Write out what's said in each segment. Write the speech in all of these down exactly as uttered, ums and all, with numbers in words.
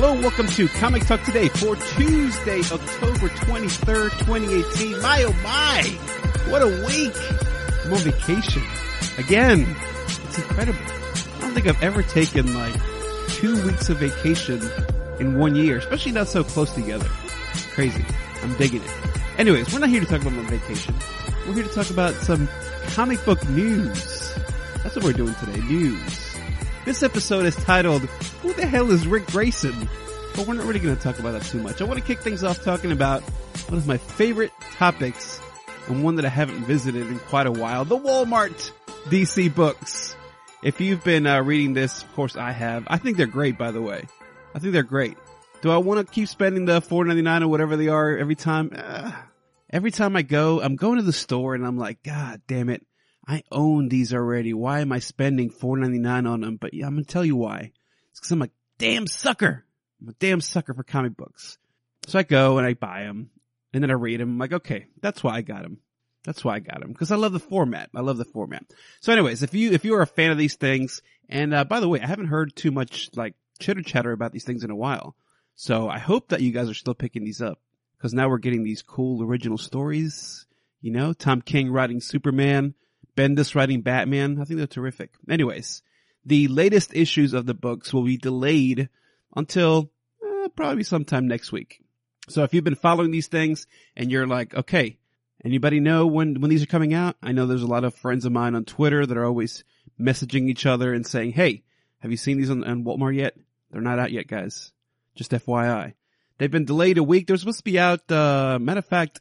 Hello and welcome to Comic Talk Today for Tuesday, October twenty-third, twenty eighteen. My oh my! What a week! I'm on vacation. Again. It's incredible. I don't think I've ever taken like two weeks of vacation in one year, especially not so close together. Crazy. I'm digging it. Anyways, we're not here to talk about my vacation. We're here to talk about some comic book news. That's what we're doing today. News. This episode is titled, Who the Hell is Rick Grayson? But we're not really going to talk about that too much. I want to kick things off talking about one of my favorite topics and one that I haven't visited in quite a while, the Walmart D C books. If you've been uh, reading this, of course I have. I think they're great, by the way. I think they're great. Do I want to keep spending the four ninety-nine or whatever they are every time? Uh, every time I go, I'm going to the store and I'm like, God damn it. I own these already. Why am I spending four ninety-nine on them? But yeah, I'm going to tell you why. It's because I'm a damn sucker. I'm a damn sucker for comic books. So I go and I buy them and then I read them. I'm like, okay, that's why I got them. That's why I got them. Because I love the format. I love the format. So anyways, if you, if you are a fan of these things, and uh, by the way, I haven't heard too much like chitter chatter about these things in a while. So I hope that you guys are still picking these up. Because now we're getting these cool original stories. You know, Tom King writing Superman. Bendis writing Batman. I think they're terrific. Anyways, the latest issues of the books will be delayed until uh, probably sometime next week. So if you've been following these things and you're like, okay, anybody know when, when these are coming out? I know there's a lot of friends of mine on Twitter that are always messaging each other and saying, hey, have you seen these on, on Walmart yet? They're not out yet, guys. Just F Y I. They've been delayed a week. They're supposed to be out, uh, matter of fact,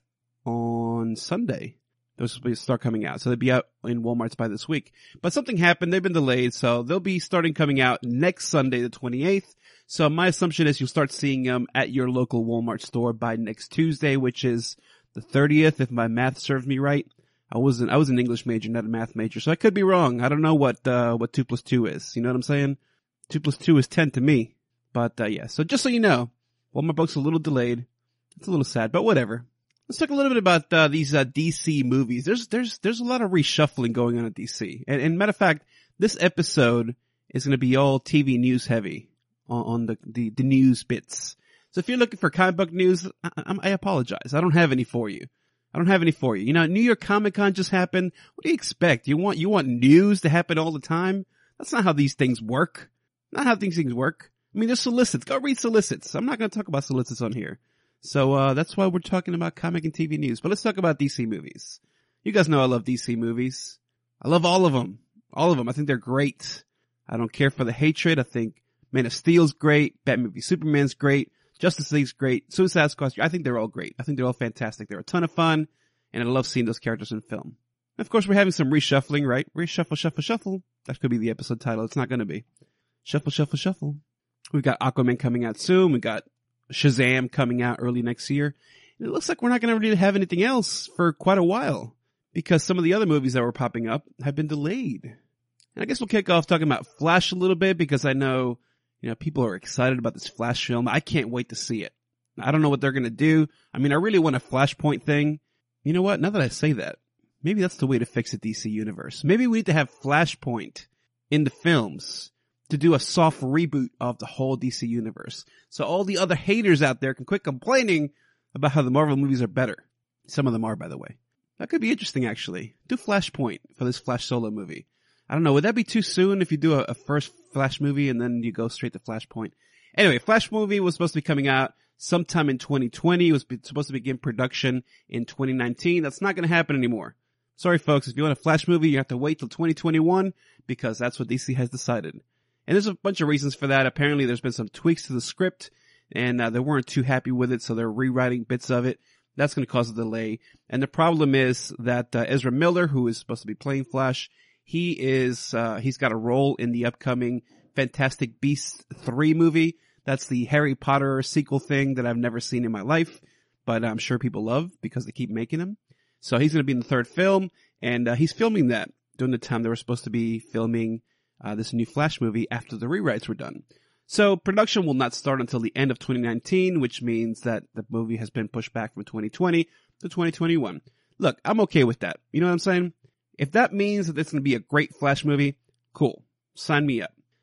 on Sunday. They're supposed to start coming out. So they'll be out in Walmarts by this week. But something happened. They've been delayed. So they'll be starting coming out next Sunday, the twenty-eighth. So my assumption is you'll start seeing them at your local Walmart store by next Tuesday, which is the thirtieth, if my math serves me right. I wasn't, I was an English major, not a math major. So I could be wrong. I don't know what, uh, what two plus two is. You know what I'm saying? Two plus two is ten to me. But, uh, yeah. So just so you know, Walmart books a little delayed. It's a little sad, but whatever. Let's talk a little bit about uh, these uh, D C movies. There's there's there's a lot of reshuffling going on at D C. And, and matter of fact, this episode is going to be all T V news heavy on, on the, the the news bits. So if you're looking for comic book news, I, I, I apologize. I don't have any for you. I don't have any for you. You know, New York Comic Con just happened. What do you expect? You want you want news to happen all the time? That's not how these things work. Not how these things work. I mean, there's solicits. Go read solicits. I'm not going to talk about solicits on here. So, uh, that's why we're talking about comic and T V news. But let's talk about D C movies. You guys know I love D C movies. I love all of them. All of them. I think they're great. I don't care for the hatred. I think Man of Steel's great. Batman v Superman's great. Justice League's great. Suicide Squad. I think they're all great. I think they're all fantastic. They're a ton of fun. And I love seeing those characters in film. And of course, we're having some reshuffling, right? Reshuffle, shuffle, shuffle. That could be the episode title. It's not going to be. Shuffle, shuffle, shuffle. We've got Aquaman coming out soon. We got Shazam coming out early next year. And it looks like we're not going to really have anything else for quite a while because some of the other movies that were popping up have been delayed. And I guess we'll kick off talking about Flash a little bit because I know, you know, people are excited about this Flash film. I can't wait to see it. I don't know what they're going to do. I mean, I really want a Flashpoint thing. You know what? Now that I say that, maybe that's the way to fix the D C universe. Maybe we need to have Flashpoint in the films to do a soft reboot of the whole D C universe. So all the other haters out there can quit complaining about how the Marvel movies are better. Some of them are, by the way. That could be interesting, actually. Do Flashpoint for this Flash Solo movie. I don't know. Would that be too soon if you do a, a first Flash movie and then you go straight to Flashpoint? Anyway, Flash movie was supposed to be coming out sometime in twenty twenty. It was supposed to begin production in twenty nineteen. That's not going to happen anymore. Sorry, folks. If you want a Flash movie, you have to wait till twenty twenty-one because that's what D C has decided. And there's a bunch of reasons for that. Apparently there's been some tweaks to the script and uh, they weren't too happy with it. So they're rewriting bits of it. That's going to cause a delay. And the problem is that uh, Ezra Miller, who is supposed to be playing Flash, he is, uh, he's got a role in the upcoming Fantastic Beasts three movie. That's the Harry Potter sequel thing that I've never seen in my life, but I'm sure people love because they keep making them. So he's going to be in the third film and uh, he's filming that during the time they were supposed to be filming Uh, this new Flash movie after the rewrites were done. So production will not start until the end of twenty nineteen, which means that the movie has been pushed back from twenty twenty to twenty twenty-one. Look, I'm okay with that. You know what I'm saying? If that means that it's going to be a great Flash movie, cool. Sign me up.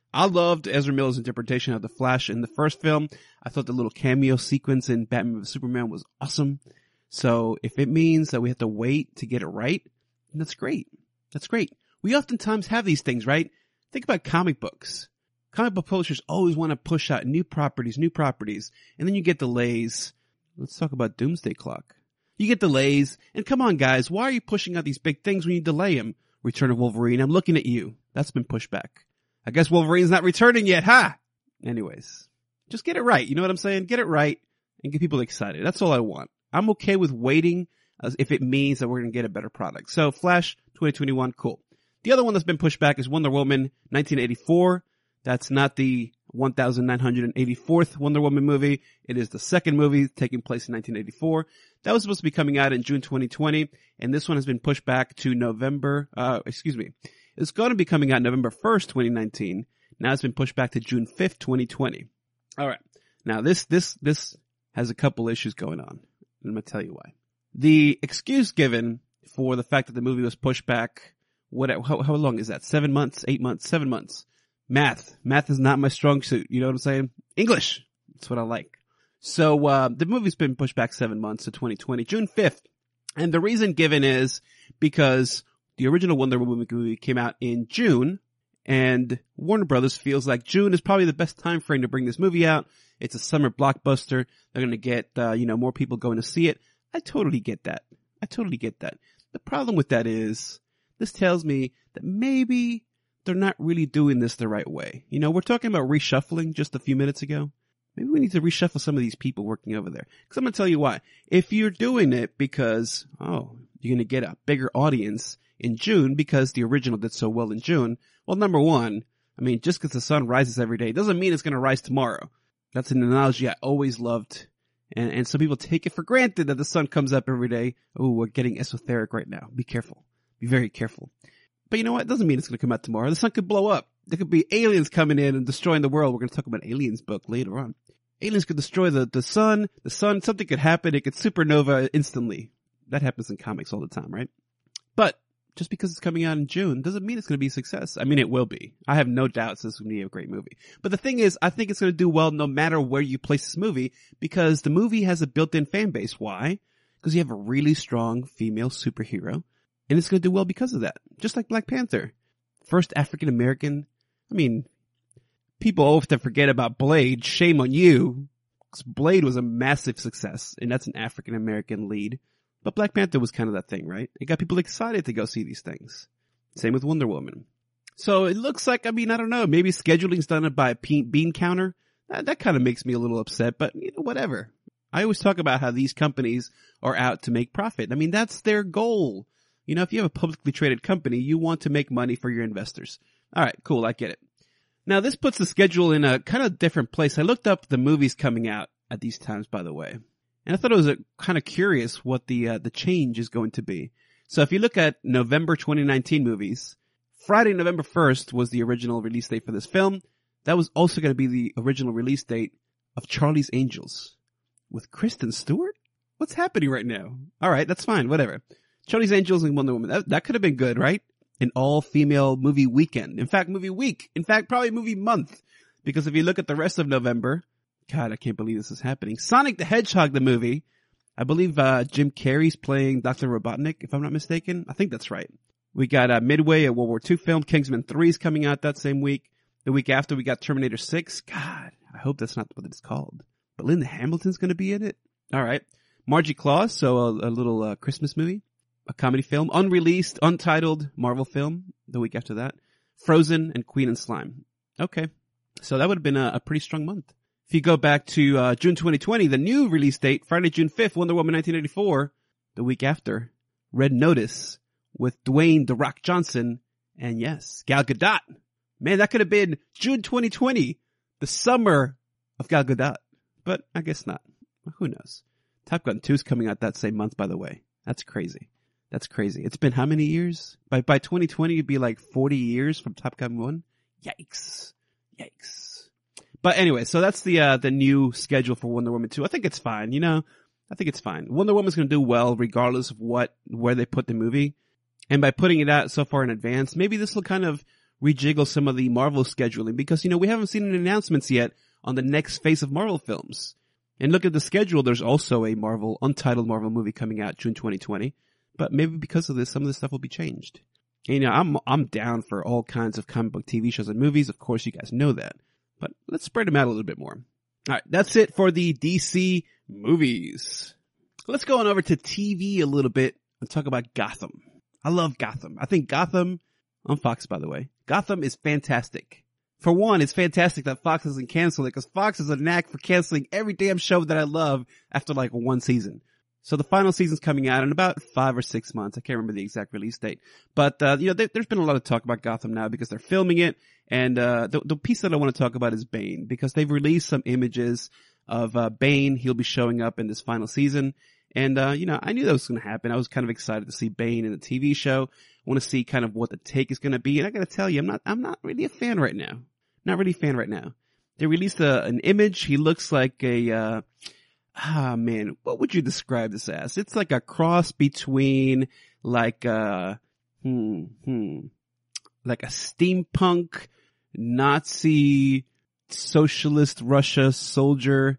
I loved Ezra Miller's interpretation of the Flash in the first film. I thought the little cameo sequence in Batman v Superman was awesome. So if it means that we have to wait to get it right, then that's great. That's great. We oftentimes have these things, right? Think about comic books. Comic book publishers always want to push out new properties, new properties, and then you get delays. Let's talk about Doomsday Clock. You get delays, and come on guys, why are you pushing out these big things when you delay them? Return of Wolverine, I'm looking at you. That's been pushed back. I guess Wolverine's not returning yet, ha! Anyways, just get it right. You know what I'm saying? Get it right and get people excited. That's all I want. I'm okay with waiting as if it means that we're going to get a better product. So Flash twenty twenty-one, cool. The other one that's been pushed back is Wonder Woman nineteen eighty-four. That's not the one thousand nine hundred eighty-fourth Wonder Woman movie. It is the second movie taking place in nineteen eighty-four. That was supposed to be coming out in June twenty twenty, and this one has been pushed back to November, uh, excuse me. It's going to be coming out November first, twenty nineteen. Now it's been pushed back to June fifth, twenty twenty. Alright. Now this, this, this has a couple issues going on. I'm going to tell you why. The excuse given for the fact that the movie was pushed back, what, how, how long is that? Seven months, eight months, seven months. Math. Math is not my strong suit. You know what I'm saying? English. That's what I like. So, uh, the movie's been pushed back seven months to twenty twenty, June fifth. And the reason given is because the original Wonder Woman movie came out in June, and Warner Brothers feels like June is probably the best time frame to bring this movie out. It's a summer blockbuster. They're going to get, uh, you know, more people going to see it. I totally get that. I totally get that. The problem with that is this tells me that maybe they're not really doing this the right way. You know, we're talking about reshuffling just a few minutes ago. Maybe we need to reshuffle some of these people working over there. Because I'm going to tell you why. If you're doing it because, oh, you're going to get a bigger audience in June because the original did so well in June, well, number one, I mean, just because the sun rises every day doesn't mean it's going to rise tomorrow. That's an analogy I always loved. And, and some people take it for granted that the sun comes up every day. Oh, we're getting esoteric right now. Be careful. Be very careful. But you know what? It doesn't mean it's going to come out tomorrow. The sun could blow up. There could be aliens coming in and destroying the world. We're going to talk about Aliens book later on. Aliens could destroy the, the sun. The sun, something could happen. It could supernova instantly. That happens in comics all the time, right? But just because it's coming out in June doesn't mean it's going to be a success. I mean, it will be. I have no doubts this is going to be a great movie. But the thing is, I think it's going to do well no matter where you place this movie because the movie has a built-in fan base. Why? Because you have a really strong female superhero. And it's going to do well because of that. Just like Black Panther. First African-American. I mean, people often forget about Blade. Shame on you. Because Blade was a massive success. And that's an African-American lead. But Black Panther was kind of that thing, right? It got people excited to go see these things. Same with Wonder Woman. So it looks like, I mean, I don't know. Maybe scheduling's done by a bean counter. That, that kind of makes me a little upset. But, you know, whatever. I always talk about how these companies are out to make profit. I mean, that's their goal. You know, if you have a publicly traded company, you want to make money for your investors. All right, cool. I get it. Now, this puts the schedule in a kind of different place. I looked up the movies coming out at these times, by the way. And I thought it was a, kind of curious what the uh, the change is going to be. So if you look at November twenty nineteen movies, Friday, November first was the original release date for this film. That was also going to be the original release date of Charlie's Angels with Kristen Stewart? What's happening right now? All right, that's fine. Whatever. Charlie's Angels and Wonder Woman. That, that could have been good, right? An all-female movie weekend. In fact, movie week. In fact, probably movie month. Because if you look at the rest of November, God, I can't believe this is happening. Sonic the Hedgehog, the movie. I believe uh Jim Carrey's playing Doctor Robotnik, if I'm not mistaken. I think that's right. We got uh, Midway, a World War Two film. Kingsman three is coming out that same week. The week after, we got Terminator six. God, I hope that's not what it's called. But Linda Hamilton's going to be in it. All right. Margie Claus, so a, a little uh, Christmas movie. A comedy film. Unreleased, untitled Marvel film the week after that. Frozen and Queen and Slime. Okay. So that would have been a, a pretty strong month. If you go back to uh June twenty twenty, the new release date, Friday, June fifth, Wonder Woman nineteen eighty-four. The week after, Red Notice with Dwayne The Rock Johnson and, yes, Gal Gadot. Man, that could have been June twenty twenty, the summer of Gal Gadot. But I guess not. Who knows? Top Gun two is coming out that same month, by the way. That's crazy. That's crazy. It's been how many years? By by twenty twenty, it'd be like forty years from Top Gun one. Yikes. Yikes. But anyway, so that's the uh the new schedule for Wonder Woman two. I think it's fine, you know. I think it's fine. Wonder Woman's going to do well regardless of what where they put the movie. And by putting it out so far in advance, maybe this will kind of rejiggle some of the Marvel scheduling because, you know, we haven't seen any announcements yet on the next phase of Marvel films. And look at the schedule. There's also a Marvel, untitled Marvel movie coming out June twenty twenty. But maybe because of this, some of this stuff will be changed. And, you know, I'm, I'm down for all kinds of comic book T V shows and movies. Of course, you guys know that. But let's spread them out a little bit more. All right. That's it for the D C movies. Let's go on over to T V a little bit and talk about Gotham. I love Gotham. I think Gotham, on Fox, by the way, Gotham is fantastic. For one, it's fantastic that Fox doesn't cancel it because Fox has a knack for canceling every damn show that I love after like one season. So the final season's coming out in about five or six months. I can't remember the exact release date. But, uh, you know, there, there's been a lot of talk about Gotham now because they're filming it. And, uh, the, the piece that I want to talk about is Bane because they've released some images of, uh, Bane. He'll be showing up in this final season. And, uh, you know, I knew that was going to happen. I was kind of excited to see Bane in the T V show. I want to see kind of what the take is going to be. And I got to tell you, I'm not, I'm not really a fan right now. Not really a fan right now. They released a, an image. He looks like a, uh, ah, man, what would you describe this as? It's like a cross between like a, hmm, hmm, like a steampunk Nazi socialist Russia soldier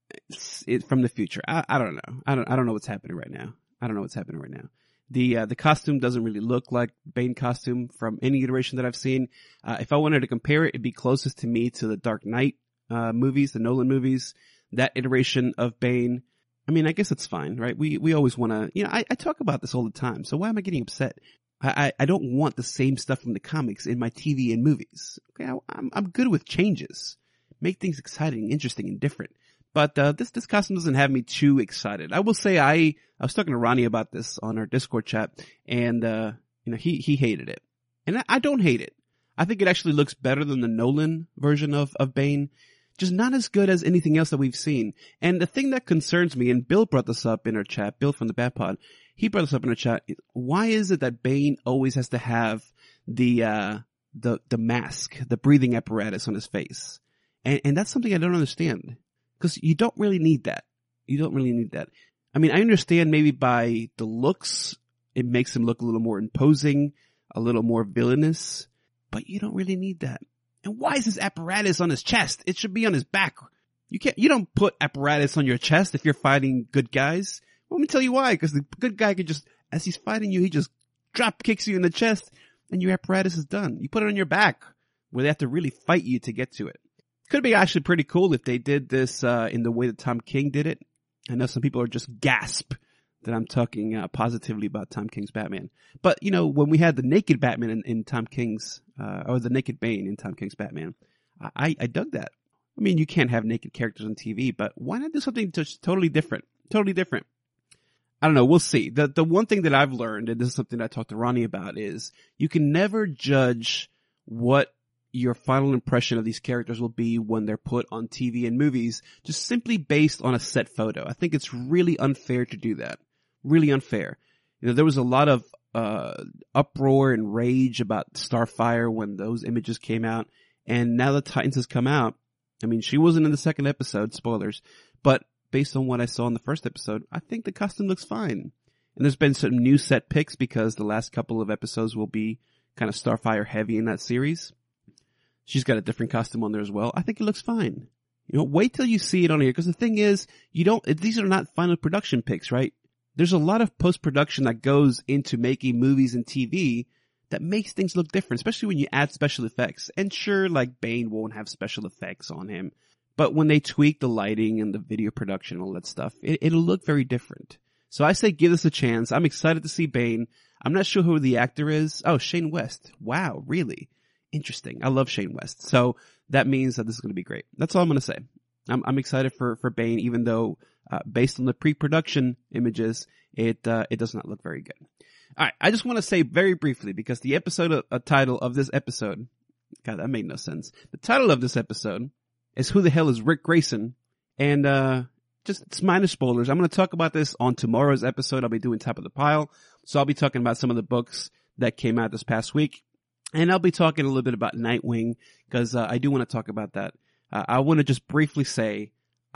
it, from the future. I, I don't know. I don't, I don't know what's happening right now. I don't know what's happening right now. The, uh, the costume doesn't really look like Bane costume from any iteration that I've seen. Uh, if I wanted to compare it, it'd be closest to me to the Dark Knight, uh, movies, the Nolan movies, that iteration of Bane. I mean, I guess it's fine, right? We, we always want to, you know, I, I talk about this all the time. So why am I getting upset? I, I, I don't want the same stuff from the comics in my T V and movies. Okay. I, I'm, I'm good with changes. Make things exciting, interesting, and different. But, uh, this, this costume doesn't have me too excited. I will say I, I was talking to Ronnie about this on our Discord chat and, uh, you know, he, he hated it. And I, I don't hate it. I think it actually looks better than the Nolan version of, of Bane. Just not as good as anything else that we've seen. And the thing that concerns me, and Bill brought this up in our chat, Bill from the Bat Pod, he brought this up in our chat. Why is it that Bane always has to have the, uh, the, the mask, the breathing apparatus on his face? And, and that's something I don't understand. Cause you don't really need that. You don't really need that. I mean, I understand maybe by the looks, it makes him look a little more imposing, a little more villainous, but you don't really need that. And why is this apparatus on his chest? It should be on his back. You can't, you don't put apparatus on your chest if you're fighting good guys. Well, let me tell you why. Because the good guy could just, as he's fighting you, he just drop kicks you in the chest and your apparatus is done. You put it on your back where they have to really fight you to get to it. Could be actually pretty cool if they did this, uh, in the way that Tom King did it. I know some people are just gasp that I'm talking, uh, positively about Tom King's Batman. But, you know, when we had the naked Batman in, in Tom King's, uh, or the naked Bane in Tom King's Batman, I, I dug that. I mean, you can't have naked characters on T V, but why not do something just totally different? Totally different. I don't know. We'll see. The, the one thing that I've learned, and this is something I talked to Ronnie about, is you can never judge what your final impression of these characters will be when they're put on T V and movies just simply based on a set photo. I think it's really unfair to do that. Really unfair. You know, there was a lot of, uh, uproar and rage about Starfire when those images came out. And now that Titans has come out, I mean, she wasn't in the second episode, spoilers, but based on what I saw in the first episode, I think the costume looks fine. And there's been some new set picks because the last couple of episodes will be kind of Starfire heavy in that series. She's got a different costume on there as well. I think it looks fine. You know, wait till you see it on here, because the thing is, you don't, these are not final production picks, right? There's a lot of post-production that goes into making movies and T V that makes things look different, especially when you add special effects. And sure, like Bane won't have special effects on him, but when they tweak the lighting and the video production and all that stuff, it, it'll look very different. So I say give this a chance. I'm excited to see Bane. I'm not sure who the actor is. Oh, Shane West. Wow, really? Interesting. I love Shane West. So that means that this is going to be great. That's all I'm going to say. I'm, I'm excited for, for Bane, even though, uh, based on the pre-production images, it, uh, it does not look very good. All right. I just want to say very briefly, because the episode, uh, uh, title of this episode, God, that made no sense. The title of this episode is Who the Hell is Rick Grayson? And, uh, just, it's minor spoilers. I'm going to talk about this on tomorrow's episode. I'll be doing Top of the Pile. So I'll be talking about some of the books that came out this past week. And I'll be talking a little bit about Nightwing, because uh, I do want to talk about that. Uh, I want to just briefly say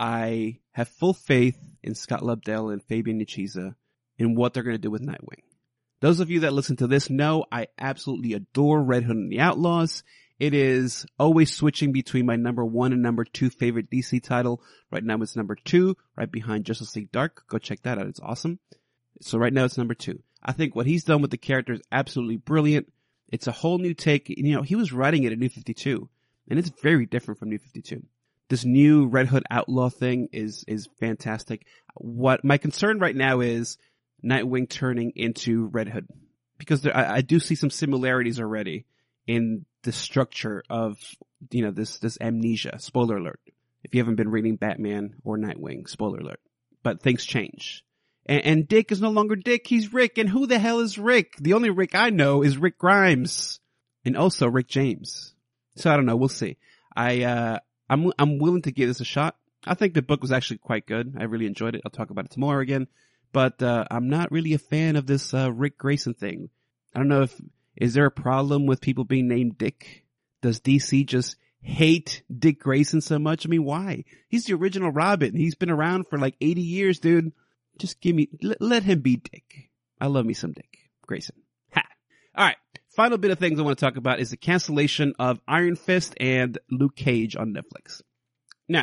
I have full faith in Scott Lobdell and Fabian Nicieza in what they're going to do with Nightwing. Those of you that listen to this know I absolutely adore Red Hood and the Outlaws. It is always switching between my number one and number two favorite D C title. Right now it's number two, right behind Justice League Dark. Go check that out. It's awesome. So right now it's number two. I think what he's done with the character is absolutely brilliant. It's a whole new take. You know, he was writing it at New fifty-two, and it's very different from New fifty-two. This new Red Hood Outlaw thing is, is fantastic. What my concern right now is Nightwing turning into Red Hood, because there, I, I do see some similarities already in the structure of, you know, this, this amnesia. Spoiler alert. If you haven't been reading Batman or Nightwing, spoiler alert. But things change. And, and Dick is no longer Dick, he's Rick. And who the hell is Rick? The only Rick I know is Rick Grimes. And also Rick James. So I don't know, we'll see. I, uh, I'm, I'm willing to give this a shot. I think the book was actually quite good. I really enjoyed it. I'll talk about it tomorrow again. But, uh, I'm not really a fan of this, uh, Rick Grayson thing. I don't know if, is there a problem with people being named Dick? Does D C just hate Dick Grayson so much? I mean, why? He's the original Robin. He's been around for like eighty years, dude. Just give me, let, let him be Dick. I love me some Dick Grayson. Ha! Alright. Final bit of things I want to talk about is the cancellation of Iron Fist and Luke Cage on Netflix. Now,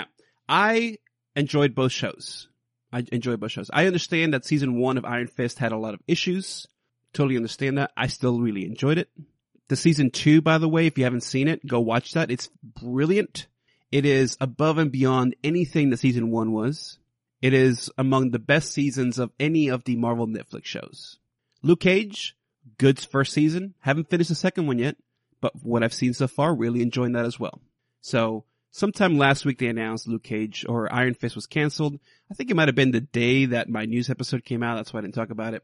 I enjoyed both shows. I enjoyed both shows. I understand that season one of Iron Fist had a lot of issues. Totally understand that. I still really enjoyed it. The season two, by the way, if you haven't seen it, go watch that. It's brilliant. It is above and beyond anything that season one was. It is among the best seasons of any of the Marvel Netflix shows. Luke Cage, good first season. Haven't finished the second one yet, but what I've seen so far, really enjoying that as well. So, sometime last week they announced Luke Cage or Iron Fist was canceled. I think it might have been the day that my news episode came out. That's why I didn't talk about it.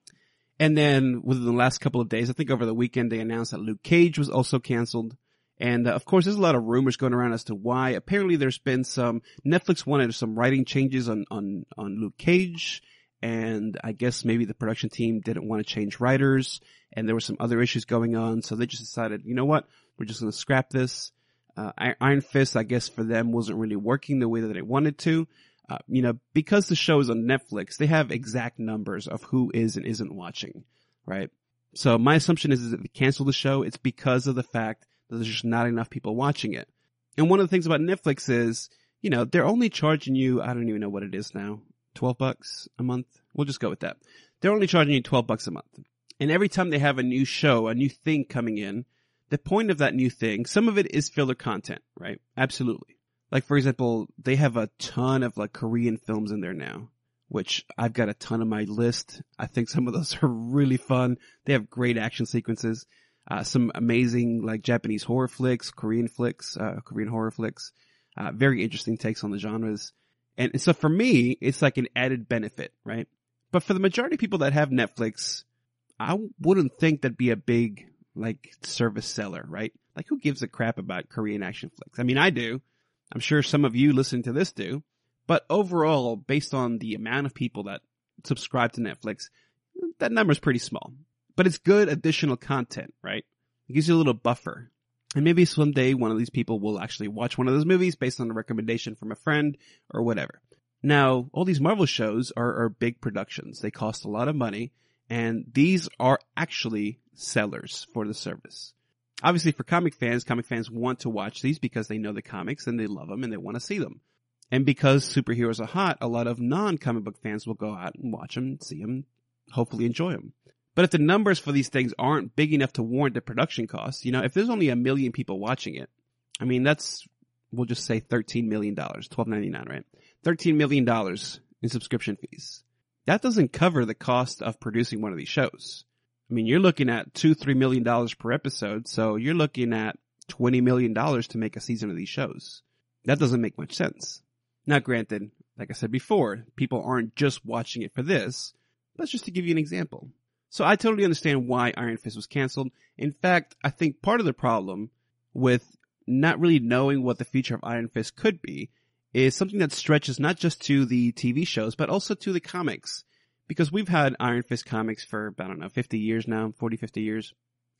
And then within the last couple of days, I think over the weekend, they announced that Luke Cage was also canceled. And uh, of course, there's a lot of rumors going around as to why. Apparently, there's been some, Netflix wanted some writing changes on, on, on Luke Cage. And I guess maybe the production team didn't want to change writers. And there were some other issues going on. So they just decided, you know what? We're just going to scrap this. Uh, Iron Fist, I guess for them wasn't really working the way that they wanted to. Uh, you know, because the show is on Netflix, they have exact numbers of who is and isn't watching, right? So my assumption is, is that they cancel the show, it's because of the fact that there's just not enough people watching it. And one of the things about Netflix is, you know, they're only charging you, I don't even know what it is now, twelve bucks a month? We'll just go with that. They're only charging you twelve bucks a month. And every time they have a new show, a new thing coming in, the point of that new thing, some of it is filler content, right? Absolutely. Like, for example, they have a ton of, like, Korean films in there now, which I've got a ton on my list. I think some of those are really fun. They have great action sequences, uh, some amazing, like, Japanese horror flicks, Korean flicks, uh, Korean horror flicks, uh, very interesting takes on the genres. And so for me, it's like an added benefit, right? But for the majority of people that have Netflix, I wouldn't think that'd be a big, like, service seller, right? Like, who gives a crap about Korean action flicks? I mean, I do. I'm sure some of you listening to this do. But overall, based on the amount of people that subscribe to Netflix, that number is pretty small. But it's good additional content, right? It gives you a little buffer. And maybe someday one of these people will actually watch one of those movies based on a recommendation from a friend or whatever. Now, all these Marvel shows are, are big productions. They cost a lot of money. And these are actually sellers for the service. Obviously, for comic fans, comic fans want to watch these because they know the comics and they love them and they want to see them. And because superheroes are hot, a lot of non-comic book fans will go out and watch them, see them, hopefully enjoy them. But if the numbers for these things aren't big enough to warrant the production costs, you know, if there's only a million people watching it, I mean, that's, we'll just say thirteen million dollars, twelve ninety-nine, right? thirteen million dollars in subscription fees. That doesn't cover the cost of producing one of these shows. I mean, you're looking at two, three million dollars per episode, so you're looking at twenty million dollars to make a season of these shows. That doesn't make much sense. Now, granted, like I said before, people aren't just watching it for this. That's just to give you an example. So I totally understand why Iron Fist was canceled. In fact, I think part of the problem with not really knowing what the future of Iron Fist could be is something that stretches not just to the T V shows, but also to the comics. Because we've had Iron Fist comics for, I don't know, fifty years now, forty, fifty years.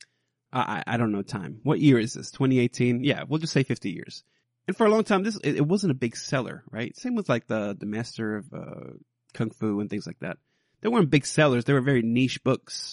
I, I don't know time. What year is this? twenty eighteen? Yeah, we'll just say fifty years. And for a long time, this it, it wasn't a big seller, right? Same with like the, the Master of uh, Kung Fu and things like that. They weren't big sellers. They were very niche books.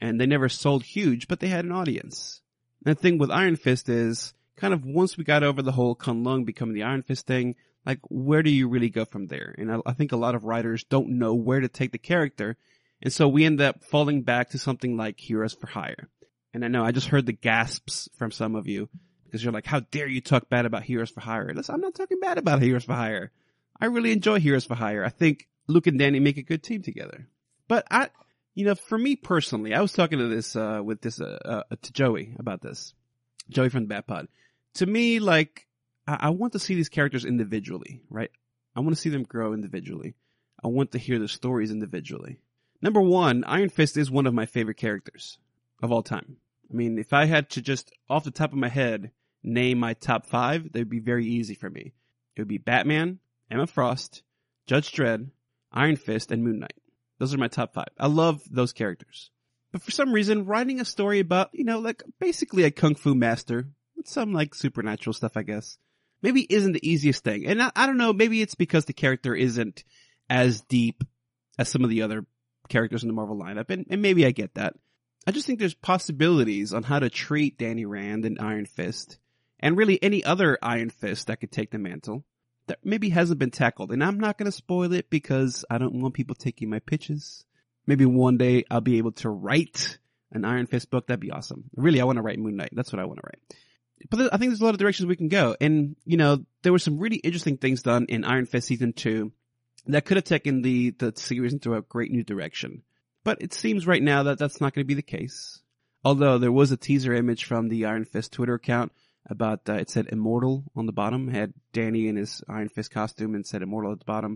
and they never sold huge, but they had an audience. And the thing with Iron Fist is, kind of once we got over the whole Kunlun becoming the Iron Fist thing, like, where do you really go from there? And I, I think a lot of writers don't know where to take the character, and so we end up falling back to something like Heroes for Hire. And I know I just heard the gasps from some of you, because you're like, how dare you talk bad about Heroes for Hire? Listen, I'm not talking bad about Heroes for Hire. I really enjoy Heroes for Hire. I think Luke and Danny make a good team together. But I, you know, for me personally, I was talking to this, uh, with this, uh, uh, to Joey about this. Joey from the Bat Pod. To me, like, I, I want to see these characters individually, right? I want to see them grow individually. I want to hear their stories individually. Number one, Iron Fist is one of my favorite characters of all time. I mean, if I had to just, off the top of my head, name my top five, they'd be very easy for me. It would be Batman, Emma Frost, Judge Dredd, Iron Fist, and Moon Knight. Those are my top five. I love those characters. But for some reason, writing a story about, you know, like basically a kung fu master with some like supernatural stuff, I guess, maybe isn't the easiest thing. And I, I don't know, maybe it's because the character isn't as deep as some of the other characters in the Marvel lineup. And, and maybe I get that. I just think there's possibilities on how to treat Danny Rand and Iron Fist, and really any other Iron Fist that could take the mantle, that maybe hasn't been tackled. And I'm not going to spoil it because I don't want people taking my pitches. Maybe one day I'll be able to write an Iron Fist book. That'd be awesome. Really, I want to write Moon Knight. That's what I want to write. But I think there's a lot of directions we can go. And, you know, there were some really interesting things done in Iron Fist Season two that could have taken the, the series into a great new direction. But it seems right now that that's not going to be the case. Although there was a teaser image from the Iron Fist Twitter account about, uh, it said Immortal on the bottom, it had Danny in his Iron Fist costume and said Immortal at the bottom.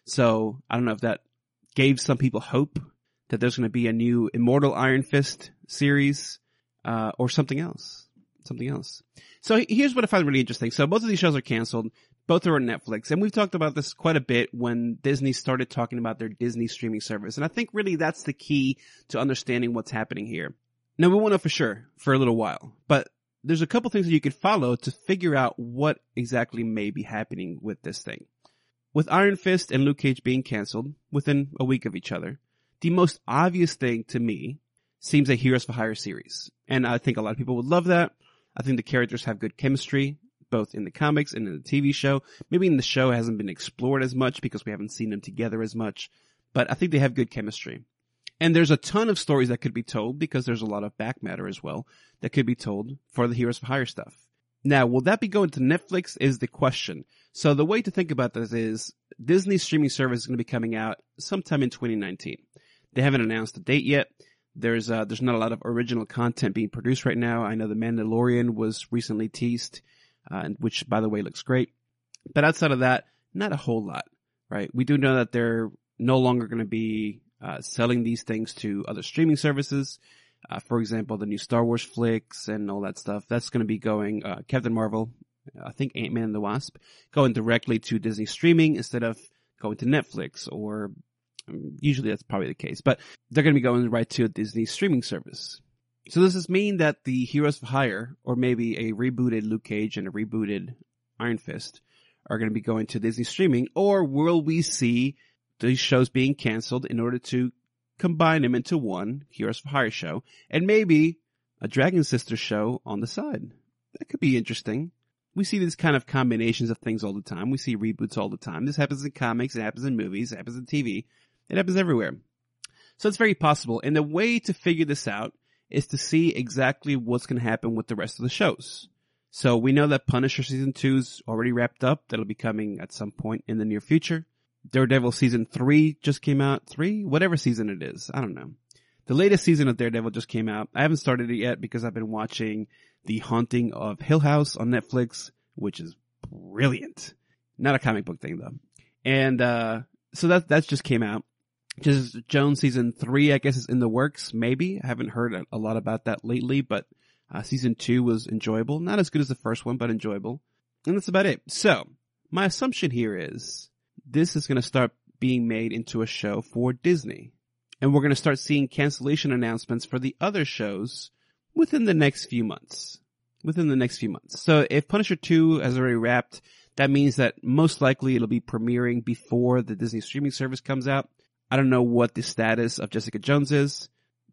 So I don't know if that gave some people hope that there's going to be a new Immortal Iron Fist series, uh, or something else. Something else. So here's what I find really interesting. So both of these shows are canceled. Both are on Netflix. And we've talked about this quite a bit when Disney started talking about their Disney streaming service. And I think really that's the key to understanding what's happening here. Now, we won't know for sure for a little while, but there's a couple things that you could follow to figure out what exactly may be happening with this thing. With Iron Fist and Luke Cage being canceled within a week of each other, the most obvious thing to me seems a Heroes for Hire series. And I think a lot of people would love that. I think the characters have good chemistry, both in the comics and in the T V show. Maybe in the show it hasn't been explored as much because we haven't seen them together as much, but I think they have good chemistry. And there's a ton of stories that could be told because there's a lot of back matter as well that could be told for the Heroes for Hire stuff. Now, will that be going to Netflix is the question. So the way to think about this is Disney's streaming service is going to be coming out sometime in twenty nineteen. They haven't announced a date yet. There's uh, there's not a lot of original content being produced right now. I know The Mandalorian was recently teased, uh, which, by the way, looks great. But outside of that, not a whole lot, right? We do know that they're no longer going to be uh, selling these things to other streaming services. Uh, for example, the new Star Wars flicks and all that stuff. That's going to be going, uh, Captain Marvel, I think Ant-Man and the Wasp, going directly to Disney streaming instead of going to Netflix or... Usually that's probably the case, but they're going to be going right to a Disney streaming service. So does this mean that the Heroes for Hire, or maybe a rebooted Luke Cage and a rebooted Iron Fist, are going to be going to Disney streaming, or will we see these shows being canceled in order to combine them into one Heroes for Hire show, and maybe a Dragon Sister show on the side? That could be interesting. We see these kind of combinations of things all the time. We see reboots all the time. This happens in comics, it happens in movies, it happens in T V. It happens everywhere. So it's very possible. And the way to figure this out is to see exactly what's going to happen with the rest of the shows. So we know that Punisher Season two is already wrapped up. That'll be coming at some point in the near future. Daredevil Season three just came out. Three? Whatever season it is. I don't know. The latest season of Daredevil just came out. I haven't started it yet because I've been watching The Haunting of Hill House on Netflix, which is brilliant. Not a comic book thing, though. And uh so that that just came out. Just Jones Season three, I guess, is in the works, maybe. I haven't heard a, a lot about that lately, but uh, Season two was enjoyable. Not as good as the first one, but enjoyable. And that's about it. So, my assumption here is this is going to start being made into a show for Disney. And we're going to start seeing cancellation announcements for the other shows within the next few months. Within the next few months. So, if Punisher two has already wrapped, that means that most likely it'll be premiering before the Disney streaming service comes out. I don't know what the status of Jessica Jones is,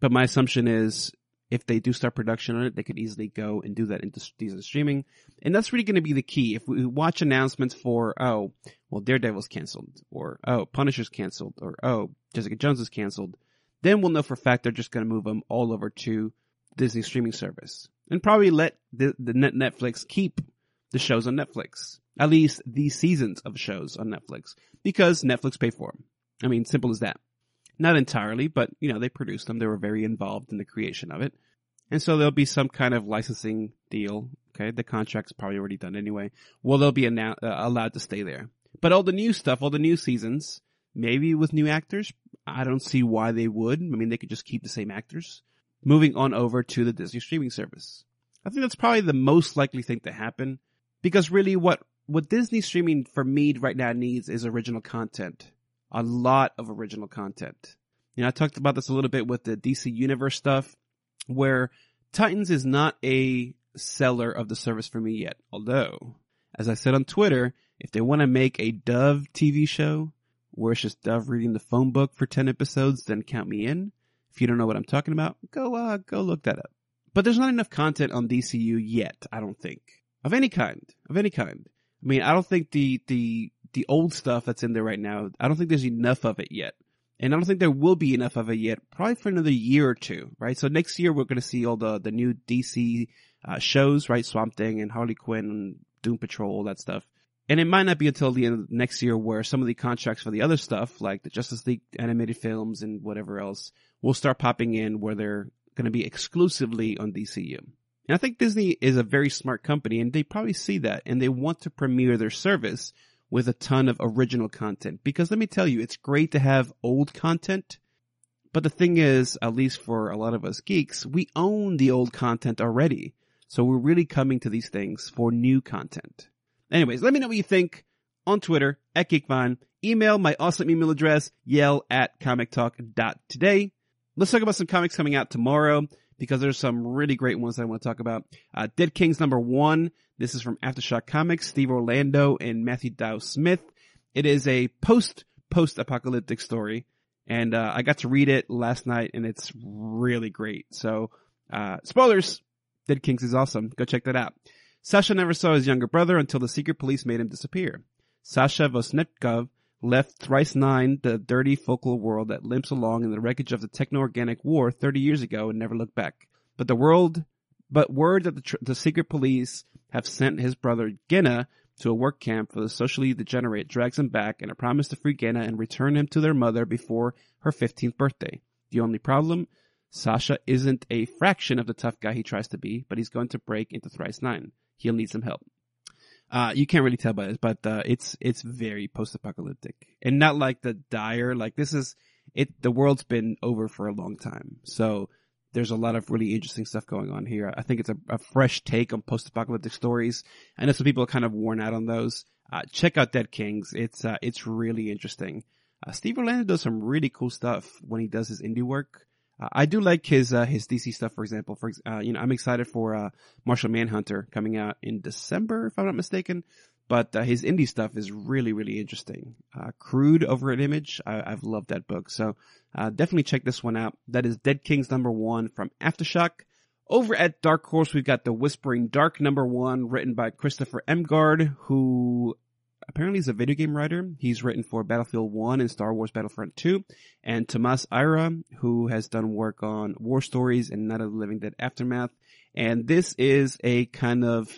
But my assumption is if they do start production on it, they could easily go and do that into season streaming. And that's really going to be the key. If we watch announcements for, oh, well, Daredevil's canceled, or, oh, Punisher's canceled, or, oh, Jessica Jones is canceled, then we'll know for a fact they're just going to move them all over to Disney streaming service. And probably let the, the net Netflix keep the shows on Netflix. At least these seasons of shows on Netflix. Because Netflix paid for them. I mean, simple as that. Not entirely, but, you know, they produced them. They were very involved in the creation of it. And so there'll be some kind of licensing deal. Okay, the contract's probably already done anyway. Well, they'll be annou- uh, allowed to stay there. But all the new stuff, all the new seasons, maybe with new actors, I don't see why they would. I mean, they could just keep the same actors. Moving on over to the Disney streaming service. I think that's probably the most likely thing to happen. Because really what, what Disney streaming for me right now needs is original content. A lot of original content. You know, I talked about this a little bit with the D C Universe stuff, where Titans is not a seller of the service for me yet. Although, as I said on Twitter, if they want to make a Dove T V show, where it's just Dove reading the phone book for ten episodes, then count me in. If you don't know what I'm talking about, go, uh, go look that up. But there's not enough content on D C U yet, I don't think. Of any kind. Of any kind. I mean, I don't think the, the, the old stuff that's in there right now, I don't think there's enough of it yet. And I don't think there will be enough of it yet, probably for another year or two, right? So next year we're going to see all the, the new D C uh, shows, right? Swamp Thing and Harley Quinn and Doom Patrol, all that stuff. And it might not be until the end of next year where some of the contracts for the other stuff, like the Justice League animated films and whatever else, will start popping in where they're going to be exclusively on D C U. And I think Disney is a very smart company, and they probably see that, and they want to premiere their service with a ton of original content. Because let me tell you, it's great to have old content, but the thing is, at least for a lot of us geeks, we own the old content already. So we're really coming to these things for new content. Anyways, let me know what you think on Twitter, at GeekVine. Email my awesome email address, yell at comic talk dot today. Let's talk about some comics coming out tomorrow, because there's some really great ones I want to talk about. Uh, Dead Kings number one. This is from Aftershock Comics, Steve Orlando and Matthew Dow Smith. It is a post, post-apocalyptic story. And, uh, I got to read it last night and it's really great. So, uh, spoilers. Dead Kings is awesome. Go check that out. Sasha never saw his younger brother until the secret police made him disappear. Sasha Vosnetkov left Thrice Nine, the dirty folklore world that limps along in the wreckage of the techno-organic war thirty years ago, and never looked back. But the world, but word that the, tr- the secret police have sent his brother Genna to a work camp for the socially degenerate drags him back, and a promise to free Genna and return him to their mother before her fifteenth birthday. The only problem? Sasha isn't a fraction of the tough guy he tries to be, but he's going to break into Thrice Nine. He'll need some help. Uh, you can't really tell by this, but, uh, it's, it's very post-apocalyptic. And not like the dire, like this is, it, the world's been over for a long time. So there's a lot of really interesting stuff going on here. I think it's a, a fresh take on post-apocalyptic stories. I know some people are kind of worn out on those. Uh, check out Dead Kings. It's, uh, it's really interesting. Uh, Steve Orlando does some really cool stuff when he does his indie work. Uh, I do like his, uh, his D C stuff, for example. For, uh, you know, I'm excited for, uh, Martial Manhunter coming out in December, if I'm not mistaken. But, uh, his indie stuff is really, really interesting. Uh, Crude over at Image. I, I've loved that book. So, uh, definitely check this one out. That is Dead Kings number one from Aftershock. Over at Dark Horse, we've got The Whispering Dark number one, written by Christopher Emgard, who apparently is a video game writer. He's written for Battlefield one and Star Wars Battlefront two. And Tomas Ira, who has done work on War Stories and Night of the Living Dead Aftermath. And this is a kind of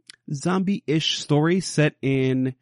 zombie-ish story set in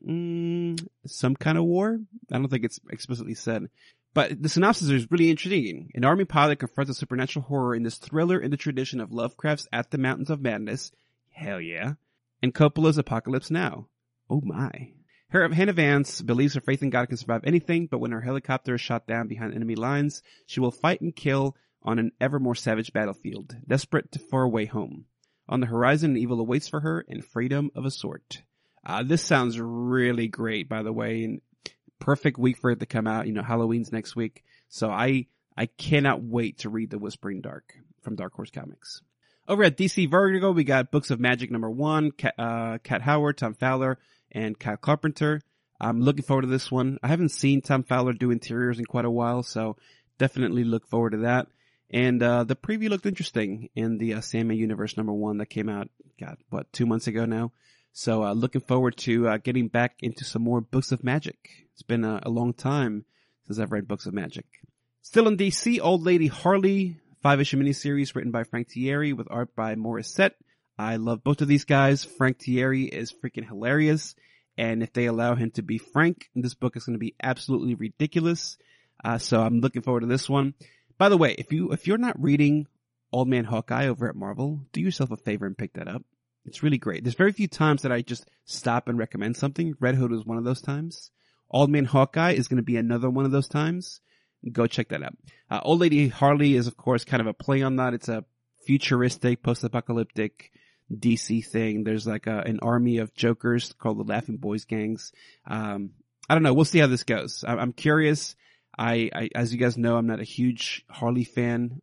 mm, some kind of war. I don't think it's explicitly said. But the synopsis is really intriguing. An army pilot confronts a supernatural horror in this thriller in the tradition of Lovecraft's At the Mountains of Madness. Hell yeah. And Coppola's Apocalypse Now. Oh my. Her Hannah Vance believes her faith in God can survive anything, but when her helicopter is shot down behind enemy lines, she will fight and kill on an ever more savage battlefield, desperate to, for a way home. On the horizon, evil awaits for her and freedom of a sort. Uh, this sounds really great, by the way, and perfect week for it to come out. You know, Halloween's next week. So I, I cannot wait to read The Whispering Dark from Dark Horse Comics. Over at D C Vertigo, we got Books of Magic number one, Cat, uh, Cat Howard, Tom Fowler, and Kyle Carpenter. I'm looking forward to this one. I haven't seen Tom Fowler do interiors in quite a while, so definitely look forward to that. And uh the preview looked interesting in the uh, Sandman Universe number one that came out, God, what, two months ago now. So uh looking forward to uh getting back into some more books of magic. It's been a, a long time since I've read books of magic. Still in D C, Old Lady Harley, five-issue miniseries written by Frank Thierry with art by Morissette. I love both of these guys. Frank Thierry is freaking hilarious. And if they allow him to be Frank, this book is going to be absolutely ridiculous. Uh, so I'm looking forward to this one. By the way, if you, if you're not reading Old Man Hawkeye over at Marvel, do yourself a favor and pick that up. It's really great. There's very few times that I just stop and recommend something. Red Hood was one of those times. Old Man Hawkeye is going to be another one of those times. Go check that out. Uh, Old Lady Harley is, of course, kind of a play on that. It's a futuristic, post-apocalyptic D C thing. There's like a, an army of jokers called the Laughing Boys gangs. Um, I don't know. We'll see how this goes. I, I'm curious. I, I, as you guys know, I'm not a huge Harley fan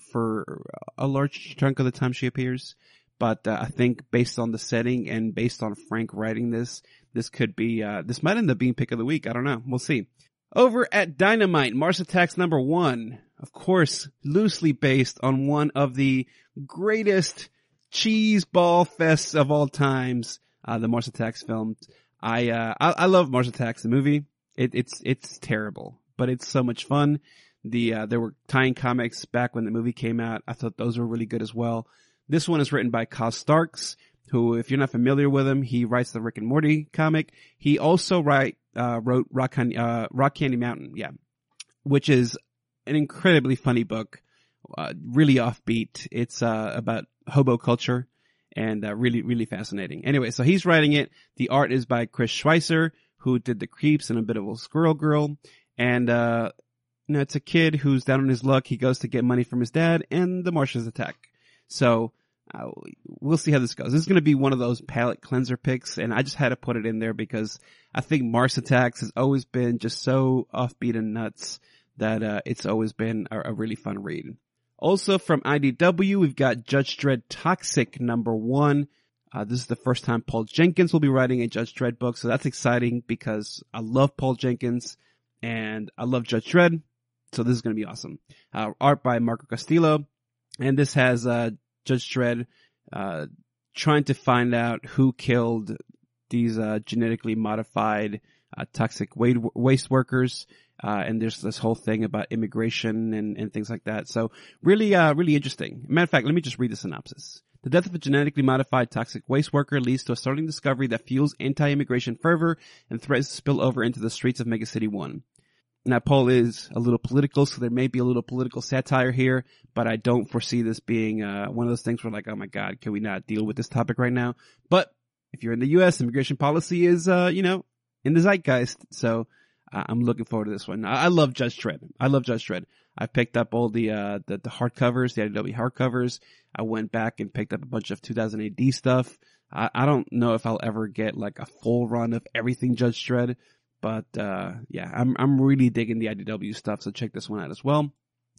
for a large chunk of the time she appears. But uh, I think based on the setting and based on Frank writing this, this could be, uh, this might end up being pick of the week. I don't know. We'll see. Over at Dynamite, Mars Attacks number one, of course, loosely based on one of the greatest cheese ball fests of all times, uh, the Mars Attacks film. I, uh, I, I love Mars Attacks, the movie. It, it's, it's terrible, but it's so much fun. The, uh, there were tie-in comics back when the movie came out. I thought those were really good as well. This one is written by Kyle Starks, who, if you're not familiar with him, he writes the Rick and Morty comic. He also write, uh, wrote Rock Candy, uh, Rock Candy Mountain, yeah, which is an incredibly funny book, uh, really offbeat. It's, uh, about hobo culture and, uh, really, really fascinating. Anyway, so he's writing it. The art is by Chris Schweitzer, who did The Creeps and A Bit of a Squirrel Girl. And, uh, you know, it's a kid who's down on his luck. He goes to get money from his dad and the Martians attack. So, Uh, we'll see how this goes. This is going to be one of those palate cleanser picks, and I just had to put it in there because I think Mars Attacks has always been just so offbeat and nuts that uh, it's always been a, a really fun read. Also from I D W, we've got Judge Dredd Toxic number one. Uh, this is the first time Paul Jenkins will be writing a Judge Dredd book, so that's exciting because I love Paul Jenkins and I love Judge Dredd, so this is going to be awesome. Uh, art by Marco Castillo, and this has uh Judge Dredd, uh, trying to find out who killed these, uh, genetically modified, uh, toxic waste workers. Uh, and there's this whole thing about immigration and, and things like that. So really, uh, really interesting. Matter of fact, let me just read the synopsis. The death of a genetically modified toxic waste worker leads to a startling discovery that fuels anti-immigration fervor and threatens to spill over into the streets of Mega City one. Now, Paul is a little political, so there may be a little political satire here, but I don't foresee this being uh one of those things where like, oh my God, can we not deal with this topic right now? But if you're in the U S, immigration policy is, uh, you know, in the zeitgeist. So uh, I'm looking forward to this one. I, I love Judge Dredd. I love Judge Dredd. I picked up all the, uh, the, the hardcovers, the I D W hardcovers. I went back and picked up a bunch of two thousand A D stuff. I, I don't know if I'll ever get like a full run of everything Judge Dredd. But, uh, yeah, I'm, I'm really digging the I D W stuff, so check this one out as well.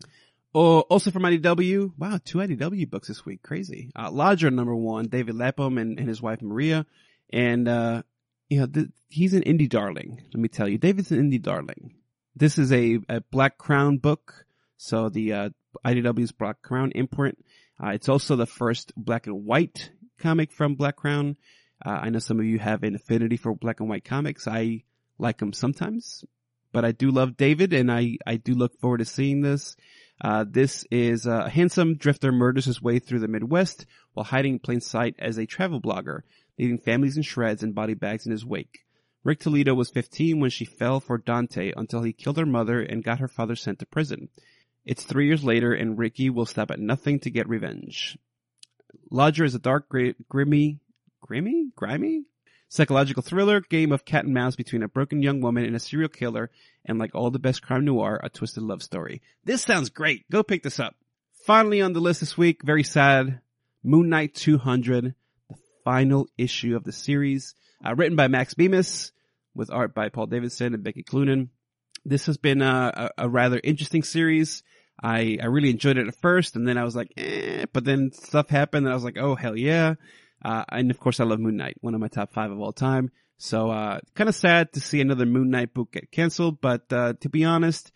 Oh, also from I D W, wow, two I D W books this week, crazy. Uh, Lodger number one, David Lapham and, and his wife Maria. And, uh, you know, th- he's an indie darling, let me tell you. David's an indie darling. This is a, a Black Crown book, so the, uh, I D W's Black Crown imprint. Uh, it's also the first black and white comic from Black Crown. Uh, I know some of you have an affinity for black and white comics. I like them sometimes, but I do love David, and I, I do look forward to seeing this. Uh, this is uh, a handsome drifter murders his way through the Midwest while hiding in plain sight as a travel blogger, leaving families in shreds and body bags in his wake. Rick Toledo was fifteen when she fell for Dante until he killed her mother and got her father sent to prison. It's three years later, and Ricky will stop at nothing to get revenge. Lodger is a dark, gr- grimy, grimy, grimy? psychological thriller, game of cat and mouse between a broken young woman and a serial killer, and like all the best crime noir, a twisted love story. This sounds great. Go pick this up. Finally on the list this week, very sad, Moon Knight two hundred, the final issue of the series, uh, written by Max Bemis, with art by Paul Davidson and Becky Cloonan. This has been a, a, a rather interesting series. I, I really enjoyed it at first, and then I was like, eh, but then stuff happened, and I was like, oh, hell yeah. Uh, and of course I love Moon Knight, one of my top five of all time. So, uh, kind of sad to see another Moon Knight book get canceled, but, uh, to be honest,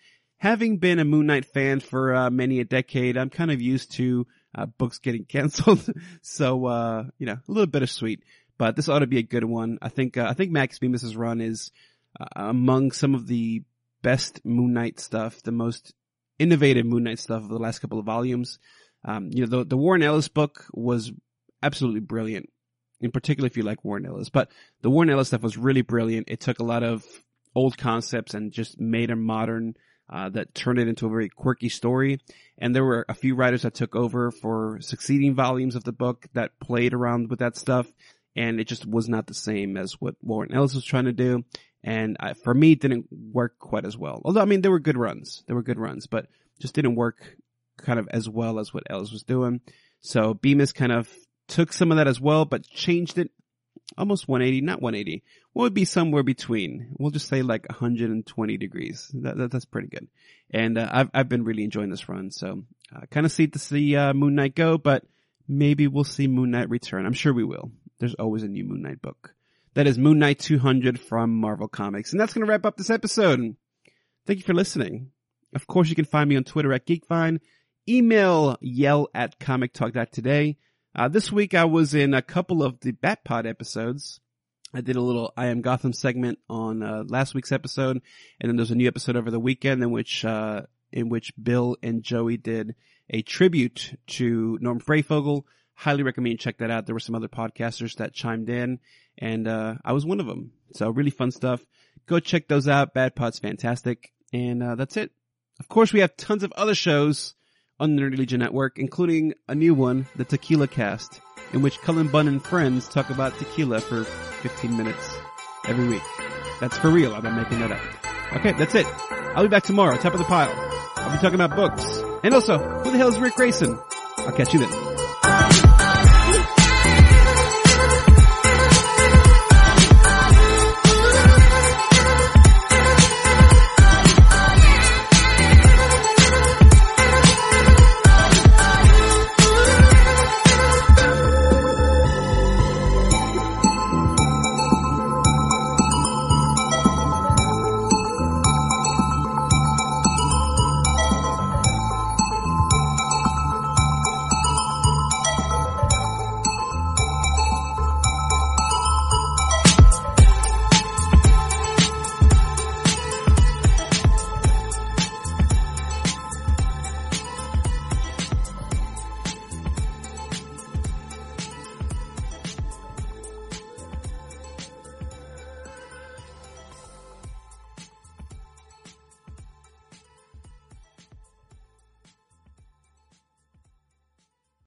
having been a Moon Knight fan for uh, many a decade, I'm kind of used to uh, books getting canceled. so, uh, you know, a little bittersweet. But this ought to be a good one. I think uh, I think Max Bemis's run is uh, among some of the best Moon Knight stuff, the most innovative Moon Knight stuff of the last couple of volumes. Um, you know, the, the Warren Ellis book was absolutely brilliant, in particular if you like Warren Ellis. But the Warren Ellis stuff was really brilliant. It took a lot of old concepts and just made them modern, uh, that turned it into a very quirky story. And there were a few writers that took over for succeeding volumes of the book that played around with that stuff. And it just was not the same as what Warren Ellis was trying to do. And I, for me, it didn't work quite as well. Although, I mean, there were good runs. There were good runs, but just didn't work kind of as well as what Ellis was doing. So Bemis kind of took some of that as well, but changed it almost one eighty, not one eighty. What would be somewhere between? We'll just say like one hundred twenty degrees. That, that that's pretty good. And uh, I've I've been really enjoying this run. So uh, kind of see to see uh, Moon Knight go, but maybe we'll see Moon Knight return. I'm sure we will. There's always a new Moon Knight book. That is Moon Knight two hundred from Marvel Comics. And that's going to wrap up this episode. Thank you for listening. Of course, you can find me on Twitter at Geekvine. Email yell at comic talk dot today. Uh, this week I was in a couple of the Batpod episodes. I did a little I Am Gotham segment on uh, last week's episode. And then there's a new episode over the weekend in which, uh, in which Bill and Joey did a tribute to Norm Brayfogle. Highly recommend you check that out. There were some other podcasters that chimed in, and uh I was one of them. So really fun stuff. Go check those out. Bad Pod's fantastic. And uh that's it. Of course, we have tons of other shows on the Nerdy Legion Network, including a new one, the Tequila Cast, in which Cullen Bunn and friends talk about tequila for fifteen minutes every week. That's for real. I'm not making that up. Okay, that's it. I'll be back tomorrow, top of the pile. I'll be talking about books. And also, who the hell is Rick Grayson? I'll catch you then.